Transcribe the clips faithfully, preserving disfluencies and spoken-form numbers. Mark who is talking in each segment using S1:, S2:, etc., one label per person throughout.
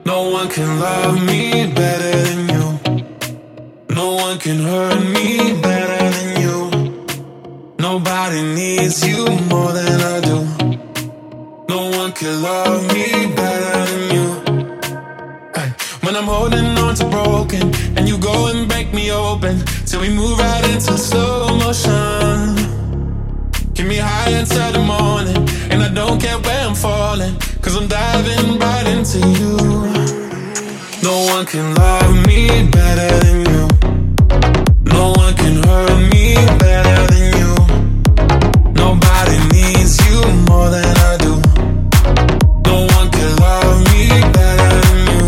S1: No one can love me better than you. No one can hurt me better than you. Nobody needs you more than I do. No one can love me better than you. Hey, when I'm holding on to broken and you go and break me open till we move right into slow motion. Get me high until the morning, and I don't care where I'm falling, cause I'm diving right into you. No one can love me better than you. No one can hurt me better than you. Nobody needs you more than I do. No one can love me better than you.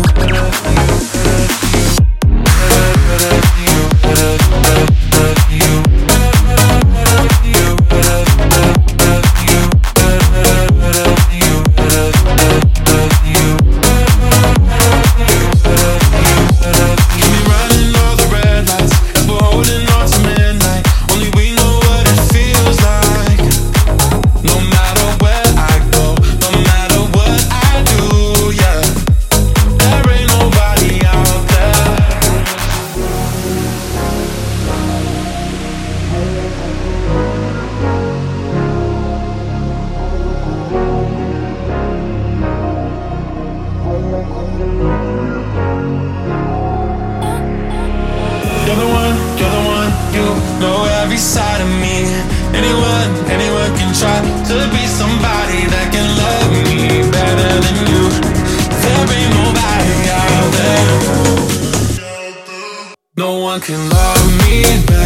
S1: No one can love me better.